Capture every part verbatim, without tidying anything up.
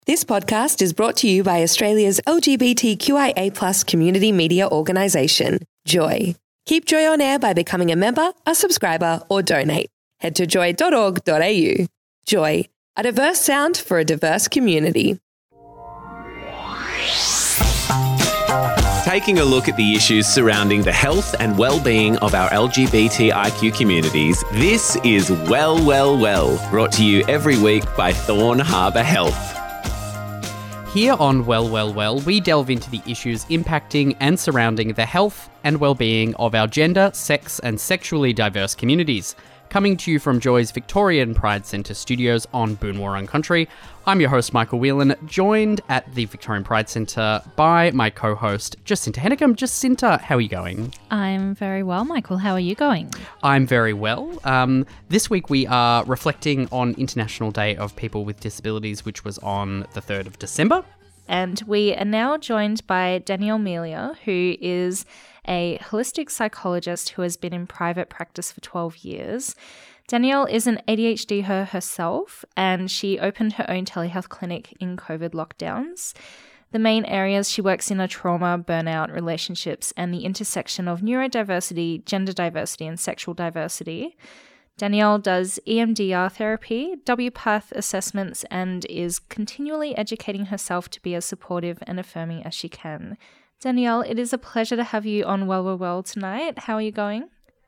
This podcast is brought to you by Australia's L G B T Q I A plus community media organisation, Joy. Keep Joy on air by becoming a member, a subscriber, or donate. Head to joy dot org dot a u. Joy, a diverse sound for a diverse community. Taking a look at the issues surrounding the health and well-being of our L G B T I Q communities, this is Well, Well, Well, brought to you every week by Thorn Harbour Health. Here on Well, Well, Well, we delve into the issues impacting and surrounding the health and well-being of our gender, sex and sexually diverse communities. Coming to you from Joy's Victorian Pride Centre studios on Boon Wurrung Country, I'm your host Michael Whelan, joined at the Victorian Pride Centre by my co-host Jacinta Hennecum. Jacinta, how are you going? I'm very well, Michael. How are you going? I'm very well. Um, this week we are reflecting on International Day of People with Disabilities, which was on the third of December. And we are now joined by Danielle Melia, who is a holistic psychologist who has been in private practice for twelve years. Danielle is an A D H D her herself, and she opened her own telehealth clinic in COVID lockdowns. The main areas she works in are trauma, burnout, relationships, and the intersection of neurodiversity, gender diversity, and sexual diversity. Danielle does E M D R therapy, W PATH assessments, and is continually educating herself to be as supportive and affirming as she can. Danielle, it is a pleasure to have you on Well, Well, Well tonight. How are you going?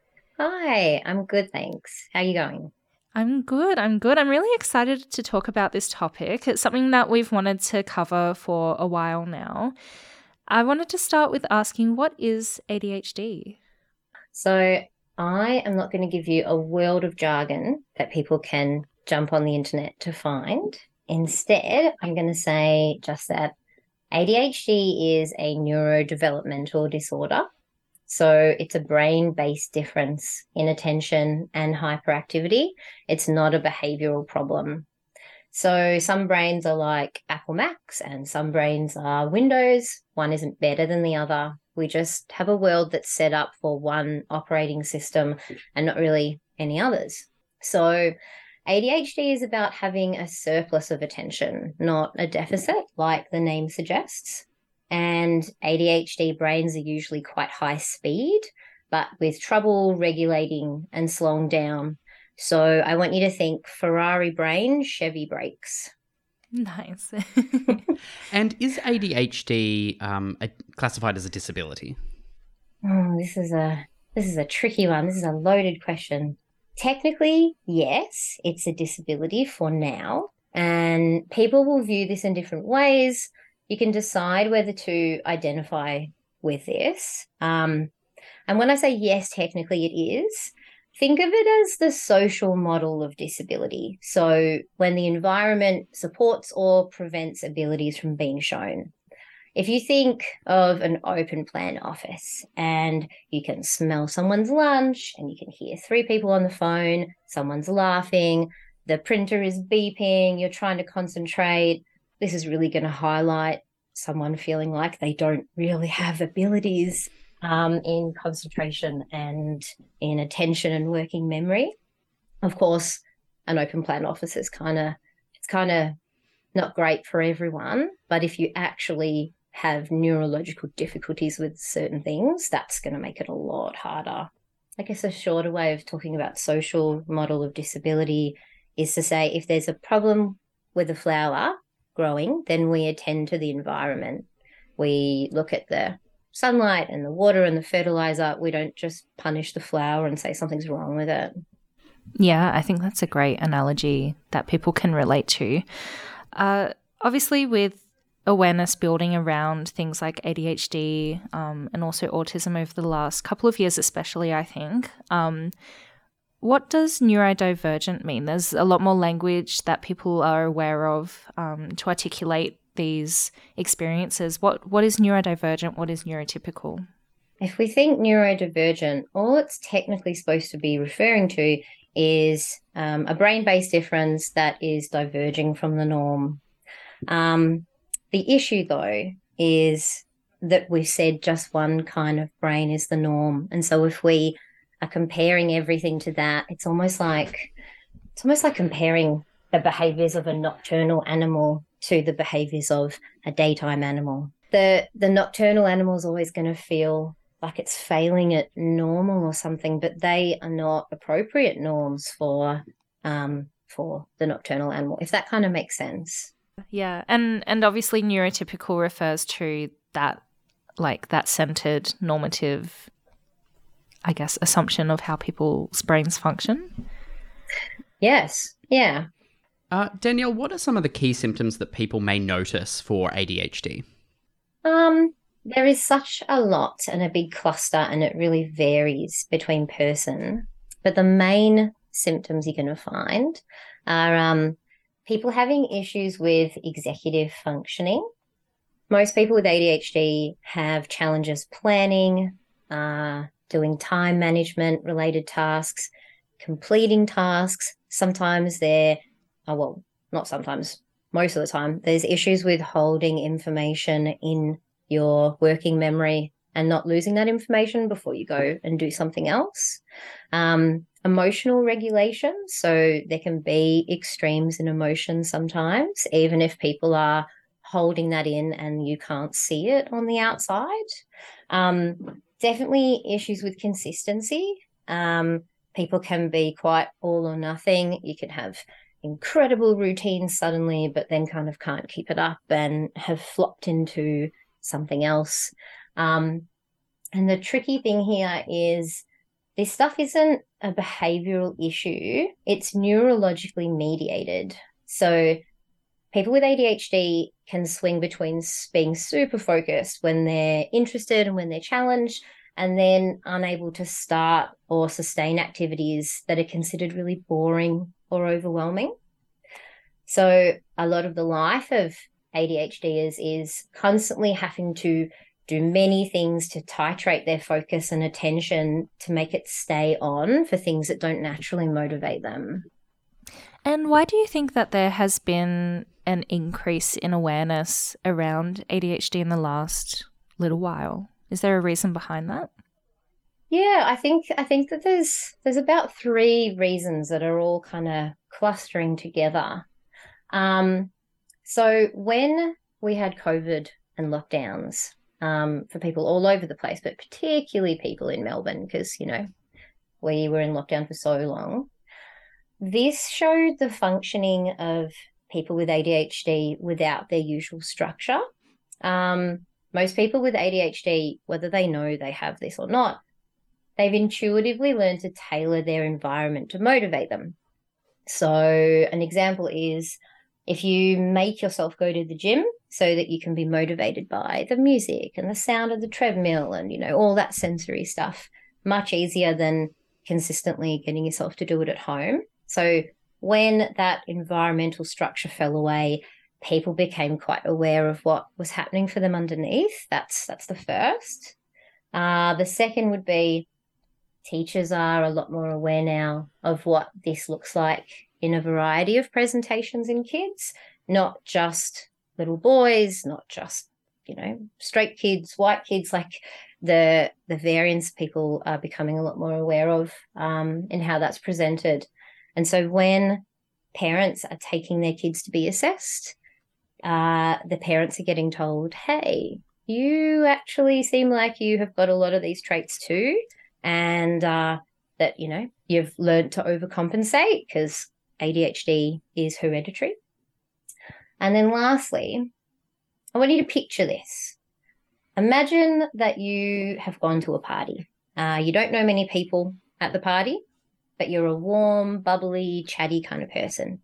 Hi, I'm good, thanks. How are you going? I'm good, I'm good. I'm really excited to talk about this topic. It's something that we've wanted to cover for a while now. I wanted to start with asking, what is A D H D? So I am not going to give you a world of jargon that people can jump on the internet to find. Instead, I'm going to say just that A D H D is a neurodevelopmental disorder. So it's a brain-based difference in attention and hyperactivity. It's not a behavioral problem. So some brains are like Apple Macs and some brains are Windows. One isn't better than the other. We just have a world that's set up for one operating system and not really any others. So A D H D is about having a surplus of attention, not a deficit, like the name suggests. And A D H D brains are usually quite high speed, but with trouble regulating and slowing down. So I want you to think Ferrari brain, Chevy brakes. Nice. And is A D H D um, a, classified as a disability? Oh, this is a this is a tricky one. This is a loaded question. Technically, yes, it's a disability for now, and people will view this in different ways. You can decide whether to identify with this. Um, and when I say yes, technically it is, think of it as the social model of disability. So when the environment supports or prevents abilities from being shown. If you think of an open plan office and you can smell someone's lunch and you can hear three people on the phone, someone's laughing, the printer is beeping, you're trying to concentrate, this is really going to highlight someone feeling like they don't really have abilities um, in concentration and in attention and working memory. Of course, an open plan office is kind of, it's kind of not great for everyone, but if you actually have neurological difficulties with certain things, that's going to make it a lot harder. I guess a shorter way of talking about social model of disability is to say if there's a problem with a flower growing, then we attend to the environment. We look at the sunlight and the water and the fertilizer. We don't just punish the flower and say something's wrong with it. Yeah, I think that's a great analogy that people can relate to. Uh, obviously, with awareness building around things like A D H D um, and also autism over the last couple of years especially, I think, um, what does neurodivergent mean? There's a lot more language that people are aware of um, to articulate these experiences. What What is neurodivergent? What is neurotypical? If we think neurodivergent, all it's technically supposed to be referring to is um, a brain-based difference that is diverging from the norm. Um, the issue, though, is that we've said just one kind of brain is the norm. And so if we are comparing everything to that, it's almost like it's almost like comparing the behaviours of a nocturnal animal to the behaviors of a daytime animal. The, the nocturnal animal is always going to feel like it's failing at normal or something, but they are not appropriate norms for um, for the nocturnal animal, if that kind of makes sense. Yeah, and and obviously neurotypical refers to that, like that centered normative, I guess, assumption of how people's brains function. Yes, yeah. Uh, Danielle, what are some of the key symptoms that people may notice for A D H D? Um, there is such a lot and a big cluster, and it really varies between person. But the main symptoms you're going to find are um, people having issues with executive functioning. Most people with A D H D have challenges planning, uh, doing time management related tasks, completing tasks. Sometimes they're, oh, well, not sometimes, most of the time, there's issues with holding information in your working memory and not losing that information before you go and do something else. Um, emotional regulation. So there can be extremes in emotion sometimes, even if people are holding that in and you can't see it on the outside. Um, definitely issues with consistency. Um, people can be quite all or nothing. You can have incredible routines suddenly, but then kind of can't keep it up and have flopped into something else. Um, and the tricky thing here is this stuff isn't a behavioral issue. It's neurologically mediated. So people with A D H D can swing between being super focused when they're interested and when they're challenged, and then unable to start or sustain activities that are considered really boring or overwhelming. So a lot of the life of A D H Ders is constantly having to do many things to titrate their focus and attention to make it stay on for things that don't naturally motivate them. And why do you think that there has been an increase in awareness around A D H D in the last little while? Is there a reason behind that? Yeah, I think I think that there's there's about three reasons that are all kind of clustering together. Um, so when we had COVID and lockdowns um, for people all over the place, but particularly people in Melbourne, because, you know, we were in lockdown for so long, this showed the functioning of people with A D H D without their usual structure. Um, most people with A D H D, whether they know they have this or not, they've intuitively learned to tailor their environment to motivate them. So an example is if you make yourself go to the gym so that you can be motivated by the music and the sound of the treadmill and, you know, all that sensory stuff, much easier than consistently getting yourself to do it at home. So when that environmental structure fell away, people became quite aware of what was happening for them underneath. That's that's the first. Uh, the second would be teachers are a lot more aware now of what this looks like in a variety of presentations in kids, not just little boys, not just, you know, straight kids, white kids, like the the variance people are becoming a lot more aware of um, in how that's presented. And so when parents are taking their kids to be assessed, uh, the parents are getting told, hey, you actually seem like you have got a lot of these traits too, and uh, that, you know, you've learned to overcompensate because A D H D is hereditary. And then lastly, I want you to picture this. Imagine that you have gone to a party. Uh, you don't know many people at the party, but you're a warm, bubbly, chatty kind of person.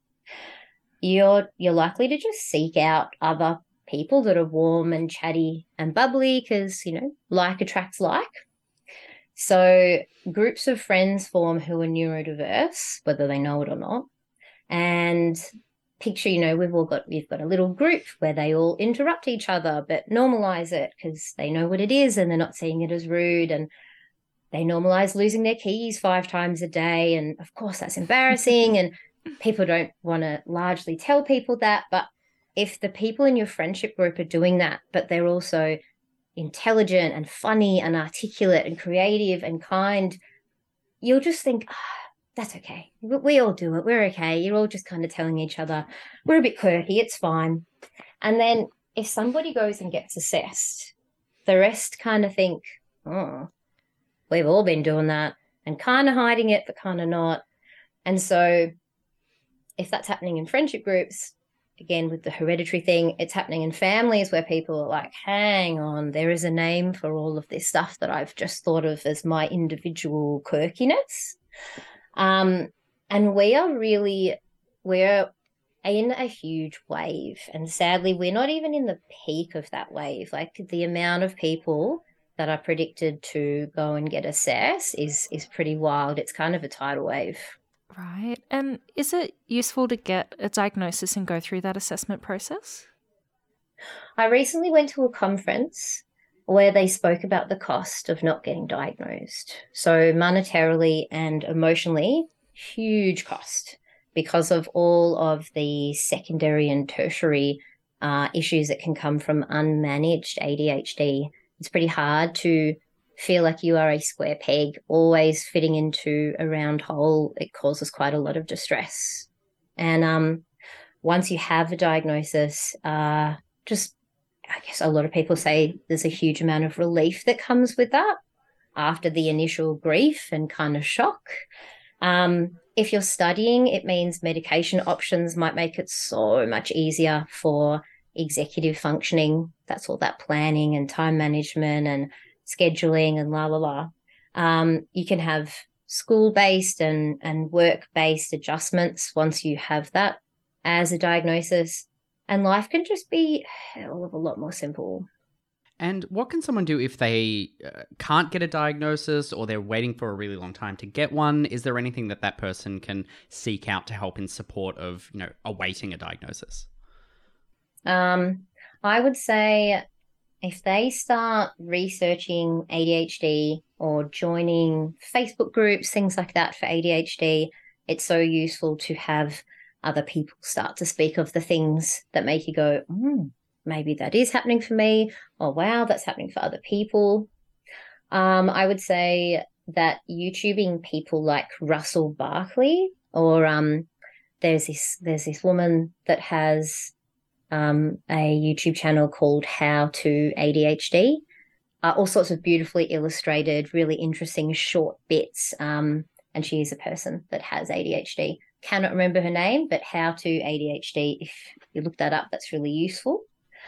You're you're likely to just seek out other people that are warm and chatty and bubbly because, you know, like attracts like. So groups of friends form who are neurodiverse, whether they know it or not. And picture, you know, we've all got, we've got a little group where they all interrupt each other, but normalize it because they know what it is and they're not seeing it as rude. And they normalize losing their keys five times a day. And of course, that's embarrassing. And people don't want to largely tell people that. But if the people in your friendship group are doing that, but they're also intelligent and funny and articulate and creative and kind, you'll just think, ah, that's okay. We all do it. We're okay. You're all just kind of telling each other, we're a bit quirky. It's fine. And then if somebody goes and gets assessed, the rest kind of think, oh, we've all been doing that and kind of hiding it, but kind of not. And so if that's happening in friendship groups, again, with the hereditary thing, it's happening in families where people are like, hang on, there is a name for all of this stuff that I've just thought of as my individual quirkiness. Um, and we are really, we're in a huge wave. And sadly, we're not even in the peak of that wave. Like the amount of people that are predicted to go and get assessed is, is pretty wild. It's kind of a tidal wave. Right. And is it useful to get a diagnosis and go through that assessment process? I recently went to a conference where they spoke about the cost of not getting diagnosed. So monetarily and emotionally, huge cost because of all of the secondary and tertiary uh, issues that can come from unmanaged A D H D. It's pretty hard to feel like you are a square peg, always fitting into a round hole. It causes quite a lot of distress. And um, once you have a diagnosis, uh, just, I guess a lot of people say there's a huge amount of relief that comes with that after the initial grief and kind of shock. Um, if you're studying, it means medication options might make it so much easier for executive functioning. That's all that planning and time management and scheduling and la, la, la. Um, you can have school-based and, and work-based adjustments once you have that as a diagnosis. And life can just be a hell of a lot more simple. And what can someone do if they uh, can't get a diagnosis or they're waiting for a really long time to get one? Is there anything that that person can seek out to help in support of, you know, awaiting a diagnosis? Um, I would say if they start researching A D H D or joining Facebook groups, things like that for A D H D, it's so useful to have other people start to speak of the things that make you go, mm, maybe that is happening for me. Oh, wow, that's happening for other people. Um, I would say that YouTubing people like Russell Barkley, or um, there's this there's this woman that has Um, a YouTube channel called How to A D H D. Uh, all sorts of beautifully illustrated, really interesting short bits. Um, and she is a person that has A D H D. Cannot remember her name, but How to A D H D. If you look that up, that's really useful.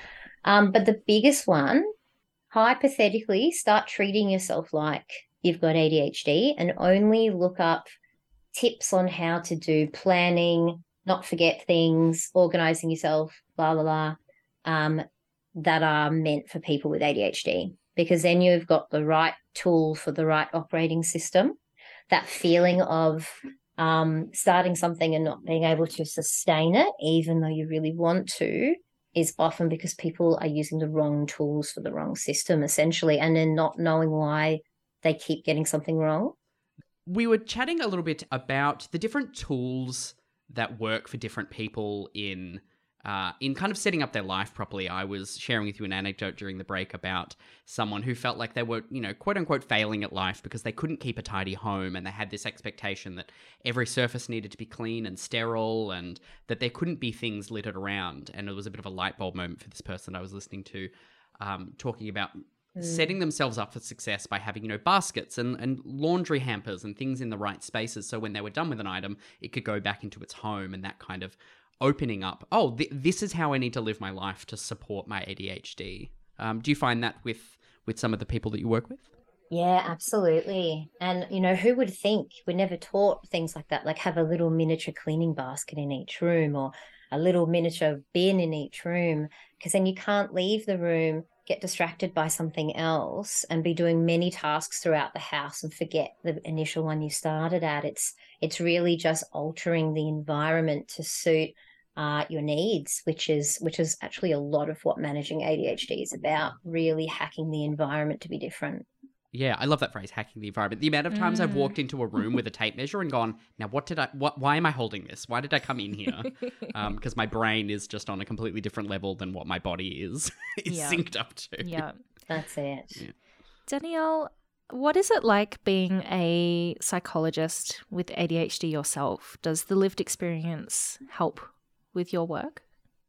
Um, but the biggest one, hypothetically, start treating yourself like you've got A D H D and only look up tips on how to do planning, not forget things, organizing yourself, blah, blah, blah, um, that are meant for people with A D H D, because then you've got the right tool for the right operating system. That feeling of um, starting something and not being able to sustain it, even though you really want to, is often because people are using the wrong tools for the wrong system, essentially, and then not knowing why they keep getting something wrong. We were chatting a little bit about the different tools that work for different people in uh, in kind of setting up their life properly. I was sharing with you an anecdote during the break about someone who felt like they were, you know, quote unquote failing at life because they couldn't keep a tidy home, and they had this expectation that every surface needed to be clean and sterile and that there couldn't be things littered around. And it was a bit of a light bulb moment for this person I was listening to, um, talking about Mm. setting themselves up for success by having, you know, baskets and, and laundry hampers and things in the right spaces. So when they were done with an item, it could go back into its home, and that kind of opening up, oh, th- this is how I need to live my life to support my A D H D. Um, do you find that with, with some of the people that you work with? Yeah, absolutely. And, you know, who would think? We're never taught things like that, like have a little miniature cleaning basket in each room or a little miniature bin in each room, because then you can't leave the room, get distracted by something else and be doing many tasks throughout the house and forget the initial one you started at. It's it's really just altering the environment to suit uh, your needs, which is which is actually a lot of what managing A D H D is about, really hacking the environment to be different. Yeah, I love that phrase, hacking the environment. The amount of times mm. I've walked into a room with a tape measure and gone, now what did I, what, why am I holding this? Why did I come in here? Um, because my brain is just on a completely different level than what my body is, is yeah. synced up to. Yeah, that's it. Yeah. Danielle, what is it like being a psychologist with A D H D yourself? Does the lived experience help with your work?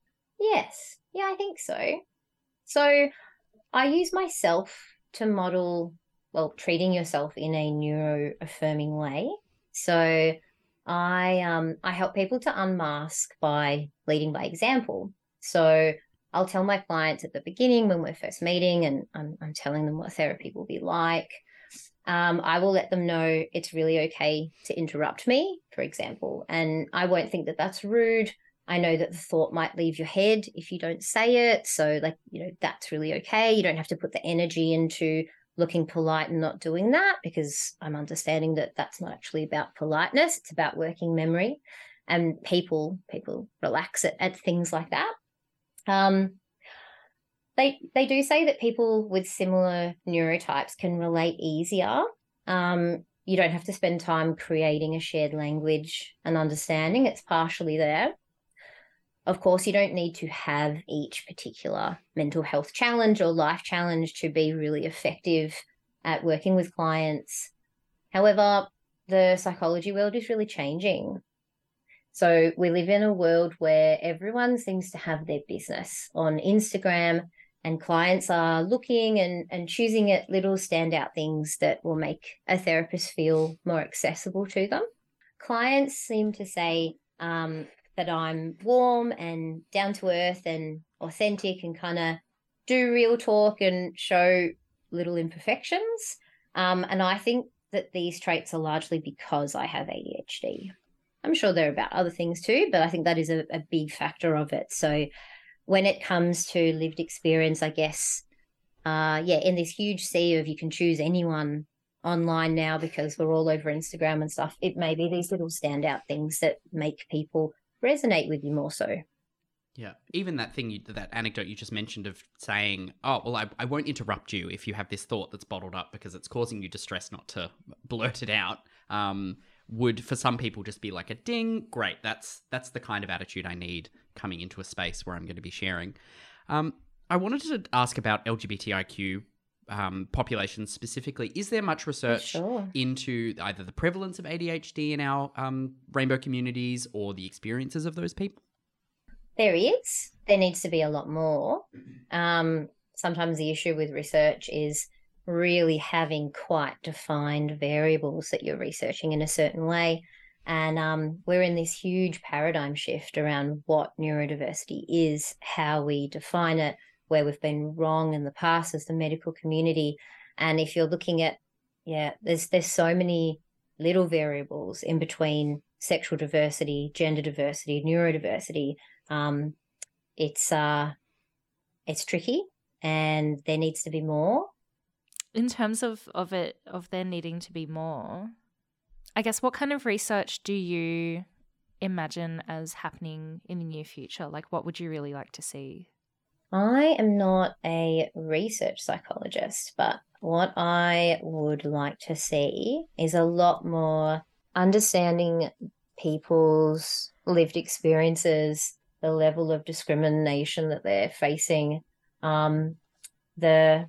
Yes. Yeah, I think so. So I use myself to model, well, treating yourself in a neuro-affirming way. So I um I help people to unmask by leading by example. So I'll tell my clients at the beginning when we're first meeting, and I'm, I'm telling them what therapy will be like. Um, I will let them know it's really okay to interrupt me, for example, and I won't think that that's rude. I know that the thought might leave your head if you don't say it. So, like, you know, that's really okay. You don't have to put the energy into looking polite and not doing that, because I'm understanding that that's not actually about politeness. It's about working memory, and people, people relax at, at things like that. Um, They they do say that people with similar neurotypes can relate easier. Um, you don't have to spend time creating a shared language and understanding. It's partially there. Of course, you don't need to have each particular mental health challenge or life challenge to be really effective at working with clients. However, the psychology world is really changing. So we live in a world where everyone seems to have their business on Instagram, and clients are looking and, and choosing at little standout things that will make a therapist feel more accessible to them. Clients seem to say um, that I'm warm and down to earth and authentic and kind of do real talk and show little imperfections. Um, and I think that these traits are largely because I have A D H D. I'm sure there are about other things too, but I think that is a, a big factor of it. So when it comes to lived experience, I guess, uh, yeah, in this huge sea of you can choose anyone online now because we're all over Instagram and stuff, it may be these little standout things that make people resonate with you more so. Yeah, even that thing, you, that anecdote you just mentioned of saying, oh, well, I, I won't interrupt you if you have this thought that's bottled up because it's causing you distress not to blurt it out, um, would for some people just be like a ding, great, that's that's the kind of attitude I need coming into a space where I'm going to be sharing. Um, I wanted to ask about L G B T I Q um, populations specifically. Is there much research Sure. into either the prevalence of A D H D in our um, rainbow communities or the experiences of those people? There is. There needs to be a lot more. Um, sometimes the issue with research is really having quite defined variables that you're researching in a certain way. And um, we're in this huge paradigm shift around what neurodiversity is, how we define it, where we've been wrong in the past as the medical community. And if you're looking at, yeah, there's there's so many little variables in between sexual diversity, gender diversity, neurodiversity. Um, it's uh, it's tricky, and there needs to be more. In terms of, of it, of there needing to be more, I guess what kind of research do you imagine as happening in the near future? Like, what would you really like to see? I am not a research psychologist, but what I would like to see is a lot more understanding people's lived experiences, the level of discrimination that they're facing, um, the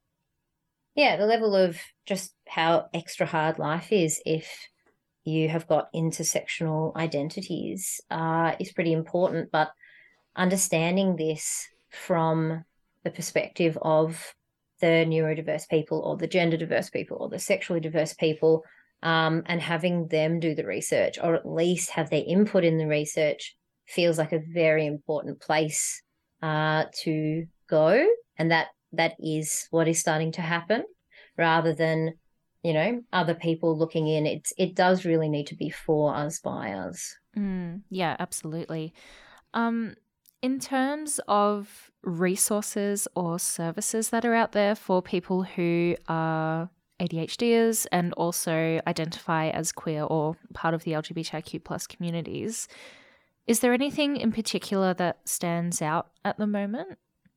yeah, the level of just how extra hard life is if you have got intersectional identities uh, is pretty important. But understanding this from the perspective of the neurodiverse people or the gender diverse people or the sexually diverse people, um, and having them do the research or at least have their input in the research feels like a very important place uh, to go. And that that is what is starting to happen rather than, you know, other people looking in. It's it does really need to be for us, by us. Mm, yeah, absolutely. Um, in terms of resources or services that are out there for people who are ADHDers and also identify as queer or part of the L G B T I Q plus communities, is there anything in particular that stands out at the moment?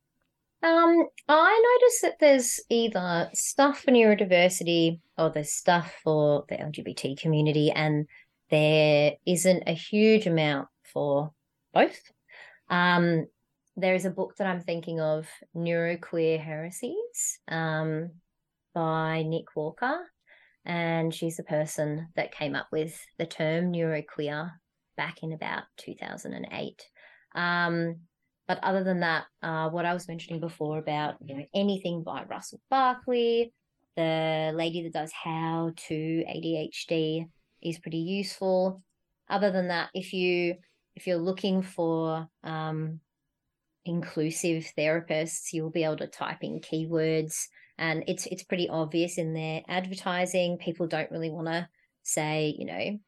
Um, I notice that there's either stuff for neurodiversity or there's stuff for the L G B T community, and there isn't a huge amount for both. Um, there is a book that I'm thinking of, Neuroqueer Heresies, um, by Nick Walker, and she's the person that came up with the term neuroqueer back in about two thousand eight. Um, but other than that, uh, what I was mentioning before about, you know, anything by Russell Barkley, the lady that does How to A D H D is pretty useful. Other than that, if you if you're looking for um, inclusive therapists, you'll be able to type in keywords, and it's it's pretty obvious in their advertising. People don't really want to say, you know,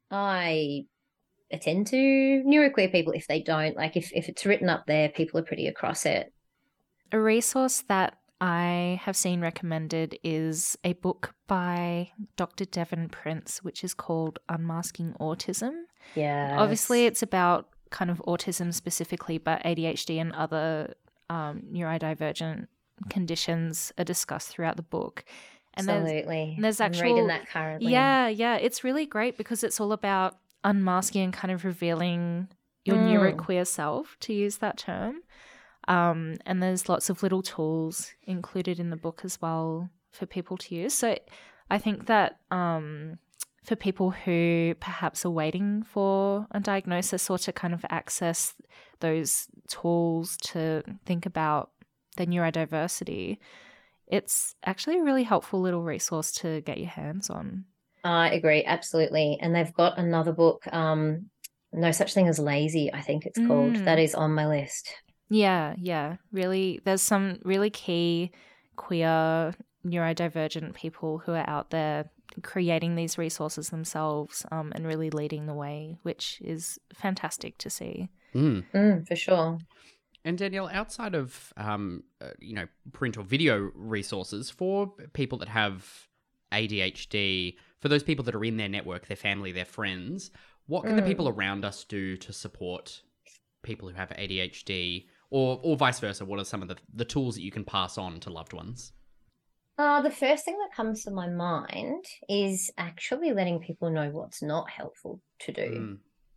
I attend to neuroqueer people if they don't. Like if, if it's written up there, people are pretty across it. A resource that I have seen recommended is a book by Doctor Devon Prince, which is called Unmasking Autism. Yeah. Obviously, it's about kind of autism specifically, but A D H D and other um, neurodivergent conditions are discussed throughout the book. And Absolutely. There's, there's actual, I'm reading that currently. Yeah, yeah. It's really great because it's all about unmasking and kind of revealing your Mm. neuroqueer self, to use that term. Um, and there's lots of little tools included in the book as well for people to use. So I think that um, for people who perhaps are waiting for a diagnosis or to kind of access those tools to think about their neurodiversity, it's actually a really helpful little resource to get your hands on. I agree, absolutely. And they've got another book, um, No Such Thing as Lazy, I think it's called. Mm. That is on my list. Yeah, yeah. Really, there's some really key queer neurodivergent people who are out there creating these resources themselves um, and really leading the way, which is fantastic to see. Mm. Mm, for sure. And Danielle, outside of um, uh, you know, print or video resources for people that have A D H D, for those people that are in their network, their family, their friends, what can Mm. the people around us do to support people who have A D H D, or or vice versa? What are some of the, the tools that you can pass on to loved ones? Uh, the first thing that comes to my mind is actually letting people know what's not helpful to do. Mm.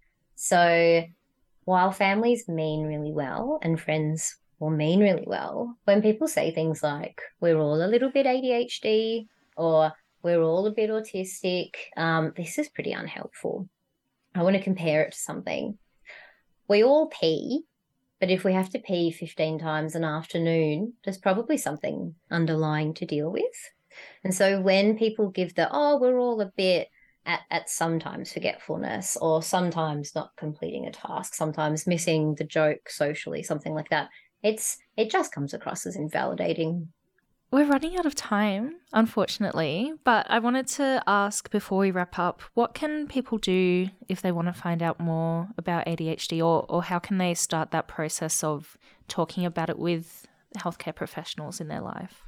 So while families mean really well and friends will mean really well, when people say things like, we're all a little bit A D H D or we're all a bit autistic, um, this is pretty unhelpful. I want to compare it to something. We all pee, but if we have to pee fifteen times an afternoon, there's probably something underlying to deal with. And so when people give the, oh, we're all a bit at, at sometimes forgetfulness or sometimes not completing a task, sometimes missing the joke socially, something like that, it's it just comes across as invalidating. We're running out of time, unfortunately, but I wanted to ask before we wrap up, what can people do if they want to find out more about A D H D, or, or how can they start that process of talking about it with healthcare professionals in their life?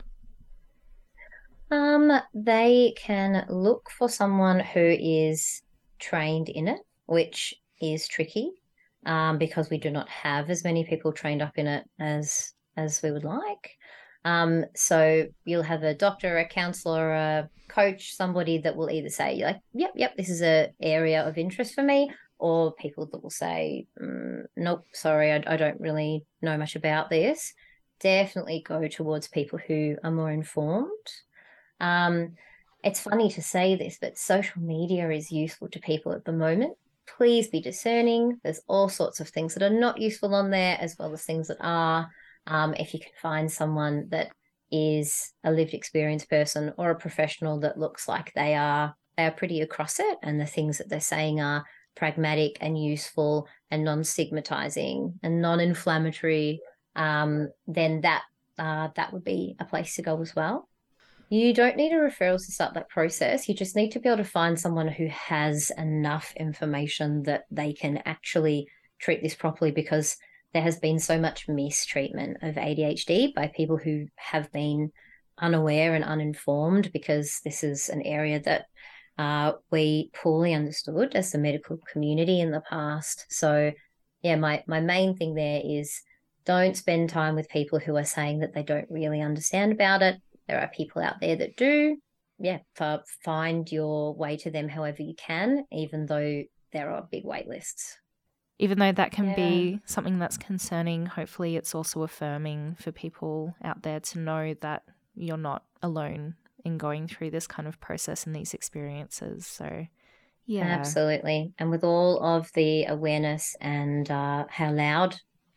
Um, they can look for someone who is trained in it, which is tricky um, because we do not have as many people trained up in it as as we would like. Um, so you'll have a doctor, a counselor, a coach, somebody that will either say like, yep, yep, this is an area of interest for me, or people that will say, mm, nope, sorry, I, I don't really know much about this. Definitely go towards people who are more informed. Um, it's funny to say this, but social media is useful to people at the moment. Please be discerning. There's all sorts of things that are not useful on there, as well as things that are. Um, if you can find someone that is a lived experience person or a professional that looks like they are they are pretty across it, and the things that they're saying are pragmatic and useful and non-stigmatizing and non-inflammatory, um, then that uh, that would be a place to go as well. You don't need a referral to start that process. You just need to be able to find someone who has enough information that they can actually treat this properly, because there has been so much mistreatment of A D H D by people who have been unaware and uninformed, because this is an area that uh, we poorly understood as the medical community in the past. So, yeah, my, my main thing there is don't spend time with people who are saying that they don't really understand about it. There are people out there that do. Yeah, find your way to them however you can, even though there are big wait lists. Even though that can Yeah. be something that's concerning, hopefully it's also affirming for people out there to know that you're not alone in going through this kind of process and these experiences. So, yeah. Absolutely. And with all of the awareness and uh, how loud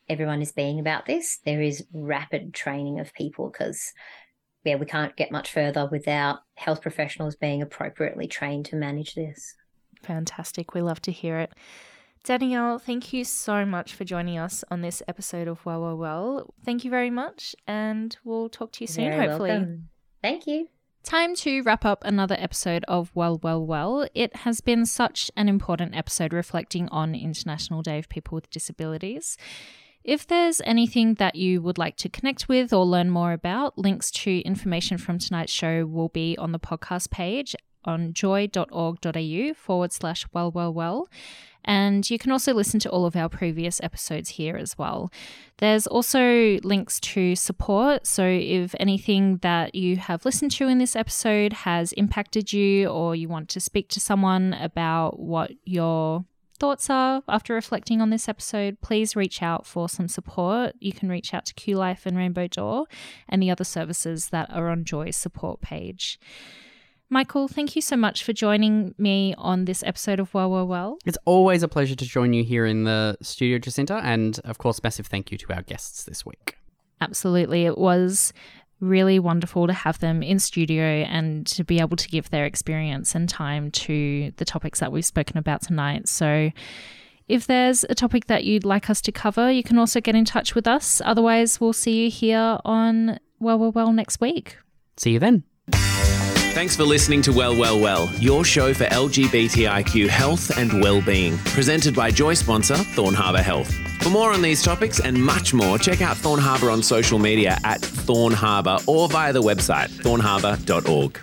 everyone is being about this. There is rapid training of people because, yeah, we can't get much further without health professionals being appropriately trained to manage this. Fantastic. We love to hear it. Danielle, thank you so much for joining us on this episode of Well, Well, Well. Thank you very much, and we'll talk to you soon, Very hopefully. welcome. Thank you. Time to wrap up another episode of Well, Well, Well. It has been such an important episode reflecting on International Day of People with Disabilities. If there's anything that you would like to connect with or learn more about, links to information from tonight's show will be on the podcast page on joy.org.au forward slash well, well, well. And you can also listen to all of our previous episodes here as well. There's also links to support. So if anything that you have listened to in this episode has impacted you, or you want to speak to someone about what your thoughts are after reflecting on this episode, please reach out for some support. You can reach out to Q Life and Rainbow Door and the other services that are on Joy's support page. Michael, thank you so much for joining me on this episode of Well, Well, Well. It's always a pleasure to join you here in the studio, Jacinta, and of course, massive thank you to our guests this week. Absolutely. It was really wonderful to have them in studio and to be able to give their experience and time to the topics that we've spoken about tonight. So if there's a topic that you'd like us to cover, you can also get in touch with us. Otherwise, we'll see you here on Well, Well, Well next week. See you then. Thanks for listening to Well, Well, Well, your show for L G B T I Q health and well-being, presented by Joy sponsor Thorn Harbour Health. For more on these topics and much more, check out Thorn Harbour on social media at Thorn Harbour or via the website thorn harbour dot org.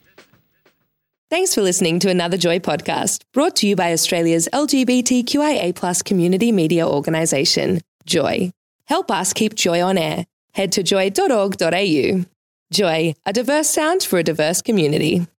Thanks for listening to another Joy podcast, brought to you by Australia's L G B T Q I A plus community media organisation, Joy. Help us keep Joy on air. Head to joy dot org dot a u. Joy, a diverse sound for a diverse community.